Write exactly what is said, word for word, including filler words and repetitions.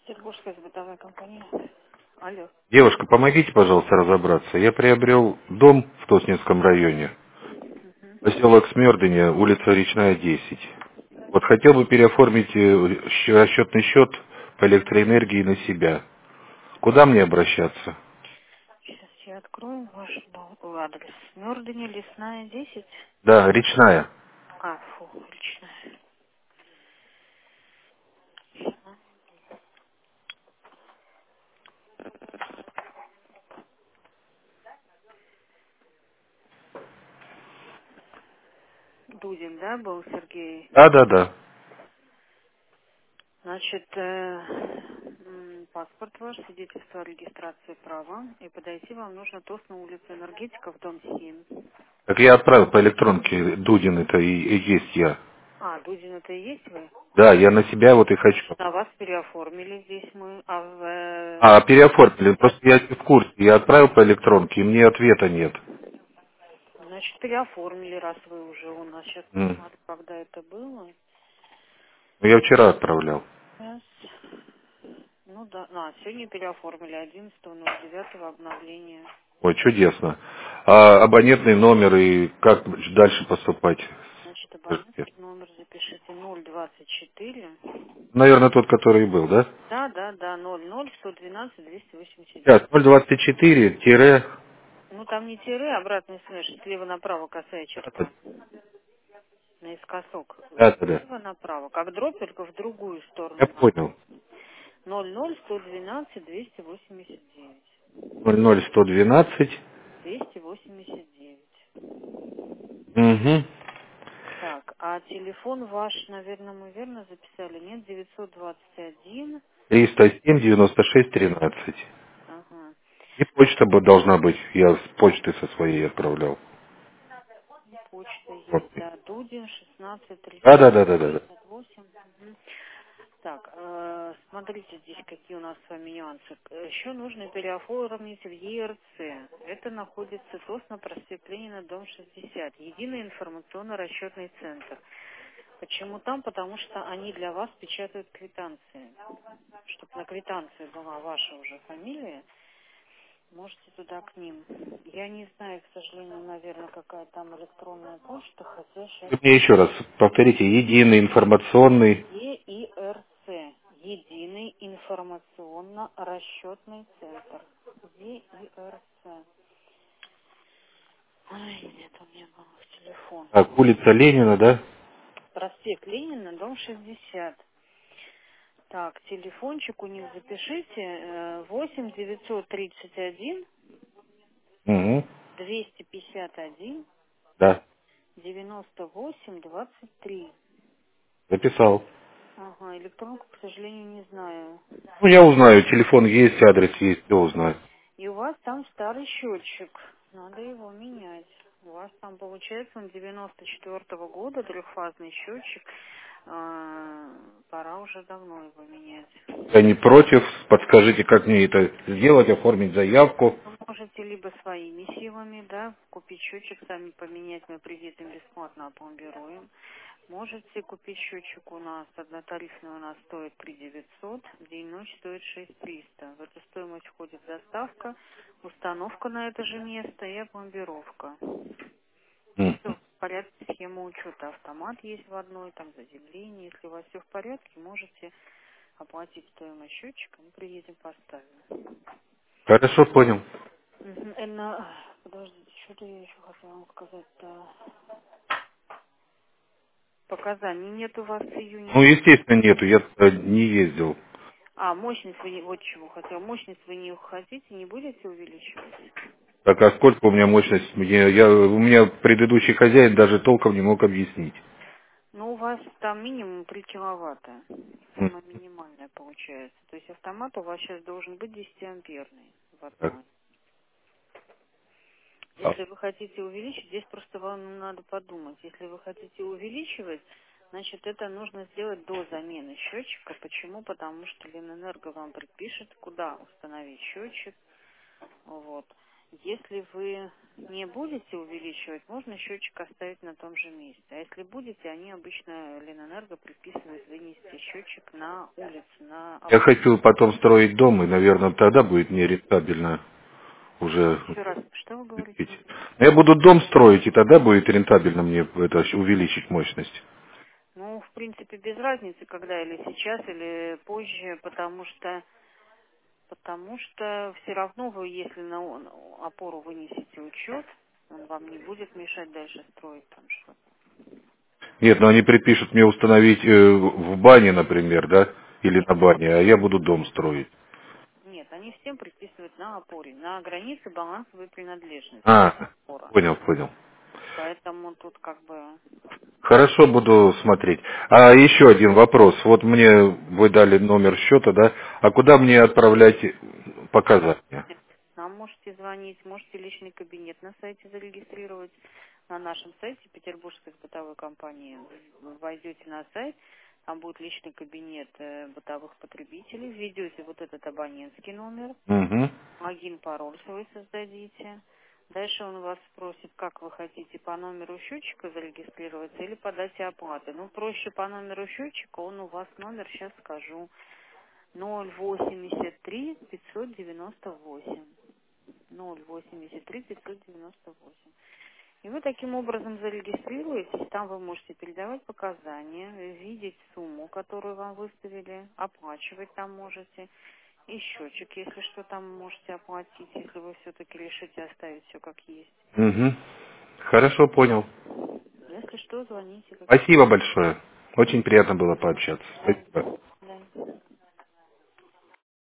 Петербургская бытовая компания. Алло. Девушка, помогите, пожалуйста, разобраться. Я приобрел дом в Тоснинском районе, Мгм. поселок Смердыня, улица Речная, десять. Вот хотел бы переоформить э, щ- расчетный счет по электроэнергии на себя. Куда мне обращаться? Сейчас я открою ваш дом- о, адрес. Мёрдыня, Лесная, десять. Да, Речная. А, фу, личная. Дудин, да, был Сергей? Да, да, да. Значит, э, м, паспорт ваш, свидетельство о регистрации права. И подойти вам нужно ТОС на улицу Энергетиков, дом семь. Так я отправил по электронке, Дудин это и, и есть я. А, Дудин это и есть вы? Да, я на себя вот и хочу. Значит, на вас переоформили здесь мы, а в А, э, переоформили, а просто я не в курсе. Я отправил по электронке, и мне ответа нет. Значит, переоформили, раз вы уже у нас. Сейчас М. посмотрю, когда это было. Ну, я вчера отправлял. Сейчас. Ну да, а, сегодня переоформили одиннадцатого ноль девятого обновление. Ой, чудесно. А абонентный номер и как дальше поступать? Значит, Скажите. абонентский номер запишите ноль двадцать четыре. Наверное, тот, который был, да? Да, да, да, ноль ноль сто двенадцать двести восемьдесят Сейчас, девять. ноль двадцать четыре тире... Ну там не тире, обратный слэш, слева направо косая черта. Наискосок. Да, да, да. Слева направо. Как дробь, только в другую Я сторону надо. понял. ноль ноль сто двенадцать двести восемьдесят девять. ноль ноль сто двенадцать. двести восемьдесят девять. Угу. Так, а телефон ваш, наверное, мы верно записали? Нет, девятьсот двадцать один. триста семь девяносто шесть тринадцать. Ага. И почта бы должна быть. Я с почты со своей отправлял. Почта Вот. есть, да. Дудин, шестнадцать Да, тридцать да, да, да, да, да. восемь. Мгм. Так, э, смотрите здесь, какие у нас с вами нюансы. Э, Еще нужно переоформить в Е Р Ц. Это находится ТОС на проспект Ленина, дом шестьдесят. Единый информационно-расчетный центр. Почему там? Потому что они для вас печатают квитанции. Чтобы на квитанции была ваша уже фамилия, можете туда к ним. Я не знаю, к сожалению, наверное, какая там электронная почта, хотя сейчас Вы мне еще раз повторите. Единый информационный... Е И Р Ц. Единый информационно-расчетный центр. Е И Р Ц. Ай, нет, у меня был их телефон. Так, улица Ленина, да? Проспект Ленина, дом шестьдесят. Так, телефончик у них запишите. э, восемь девятьсот тридцать один Угу. двести пятьдесят один Да. девяносто восемь двадцать три. Записал. Ага, электронку, к сожалению, не знаю. Ну, я узнаю. Телефон есть, адрес есть, все узнаю. И у вас там старый счетчик. Надо его менять. У вас там, получается, он девяносто четвёртого года, трехфазный счетчик. А, пора уже давно его менять. Я не против. Подскажите, как мне это сделать, оформить заявку. Вы можете либо своими силами, да, купить счетчик, сами поменять, мы приедем бесплатно, опломбируем. Можете купить счетчик у нас, однотарифный у нас стоит три девятьсот, день-ночь стоит шесть триста. В эту стоимость входит доставка, установка на это же место и опломбировка. М. Все в порядке, схема учета, автомат есть в одной, там заземление. Если у вас все в порядке, можете оплатить стоимость счетчика, мы приедем, поставим. Хорошо, понял. Мгм. Энна, подождите, что-то я еще хотела вам сказать-то. Показаний нет у вас с июня. Ну, естественно, нету. Я туда не ездил. А, мощность вы не... Вот чего хотела. Мощность вы не хотите, не будете увеличивать? Так, а сколько у меня мощность? Мне, я, у меня предыдущий хозяин даже толком не мог объяснить. Ну, у вас там минимум три киловатта. М. Самое минимальное получается. То есть автомат у вас сейчас должен быть десятиамперный в Так. одной. А, Если вы хотите увеличить, здесь просто вам надо подумать. Если вы хотите увеличивать, значит, это нужно сделать до замены счетчика. Почему? Потому что Ленэнерго вам предпишет, куда установить счетчик. Вот. Если вы не будете увеличивать, можно счетчик оставить на том же месте. А если будете, они обычно Ленэнерго приписывают вынести счетчик на улицу, на Я опору. хочу потом строить дом, и, наверное, тогда будет мне рентабельно уже Еще раз, что вы говорите? увеличить. Я буду дом строить, и тогда будет рентабельно мне это увеличить мощность. Ну, в принципе, без разницы, когда или сейчас, или позже, потому что потому что все равно вы, если на о- опору вынесете учет, он вам не будет мешать дальше строить там что-то. Нет, но они предпишут мне установить э, в бане, например, да, или Нет, на бане, а я буду дом строить. нет, они всем предписывают на опоре, на границе балансовой принадлежности, это А, опора. понял, понял. Поэтому тут как бы... Хорошо, буду смотреть. А еще один вопрос. Вот мне вы дали номер счета, да? А куда мне отправлять показания? Нам можете звонить, можете личный кабинет на сайте зарегистрировать. На нашем сайте Петербургской бытовой компании вы войдете на сайт, там будет личный кабинет э, бытовых потребителей, введете вот этот абонентский номер, Угу. логин, пароль свой создадите. Дальше он вас спросит, как вы хотите по номеру счетчика зарегистрироваться или подать оплаты. Ну, проще по номеру счетчика, он у вас номер, сейчас скажу, ноль восемьдесят три пятьсот девяносто восемь. ноль восемьдесят три пятьсот девяносто восемь. И вы таким образом зарегистрируетесь, там вы можете передавать показания, видеть сумму, которую вам выставили, оплачивать там можете, и счетчик, если что, там можете оплатить, если вы все-таки решите оставить все как есть. Угу. Хорошо, понял. Если что, звоните. Как... Спасибо большое. Очень приятно было пообщаться. Да, Спасибо. да.